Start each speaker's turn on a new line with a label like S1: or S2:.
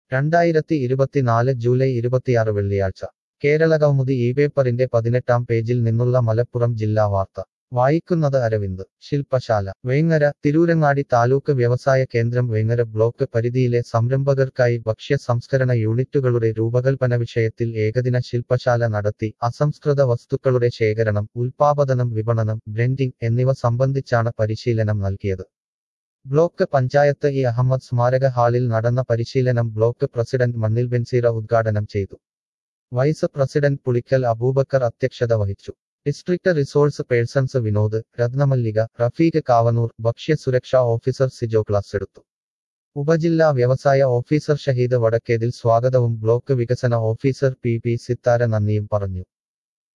S1: 2024 July 26 വെള്ളിയാഴ്ച കേരളകൗമുദി പേപ്പറിന്റെ 18-ാം പേജിൽ നിന്നുള്ള മലപ്പുറം ജില്ലാ വാർത്ത വായിക്കുന്നത് അരവിന്ദ്. ശില്പശാല വേങ്ങര. തിരൂരങ്ങാടി താലൂക്ക് വ്യവസായ കേന്ദ്രം വേങ്ങര ബ്ലോക്ക് പരിധിയിലെ സംരംഭകർക്കായി ഭക്ഷ്യ സംസ്കരണ യൂണിറ്റുകളുടെ രൂപകൽപ്പന വിഷയത്തിൽ ഏകദിന ശില്പശാല നടത്തി. അസംസ്കൃത വസ്തുക്കളുടെ ശേഖരണം, ഉൽപ്പാദനം, വിപണനം, ബ്രാൻഡിംഗ് എന്നിവ സംബന്ധിച്ചാണ് പരിശീലനം നൽകിയത്. ബ്ലോക്ക് പഞ്ചായത്ത് അഹമ്മദ് സ്മാരക ഹാളിൽ നടന്ന പരിശീലനം ബ്ലോക്ക് പ്രസിഡന്റ് മണ്ണിൽ ബെൻസീറ ഉദ്ഘാടനം ചെയ്തു. വൈസ് പ്രസിഡന്റ് പുളിക്കൽ അബൂബക്കർ അധ്യക്ഷത വഹിച്ചു. District resource persons Vinod, Ratnamallika, Rafeeq Kavanoor, ഭക്ഷ്യ സുരക്ഷാ ഓഫീസർ സിജോ ക്ലാസ് എടുത്തു. ഉപജില്ലാ വ്യവസായ ഓഫീസർ ഷഹീദ് വടക്കേതിൽ സ്വാഗതവും ബ്ലോക്ക് വികസന ഓഫീസർ പി സിത്താര നന്ദിയും പറഞ്ഞു.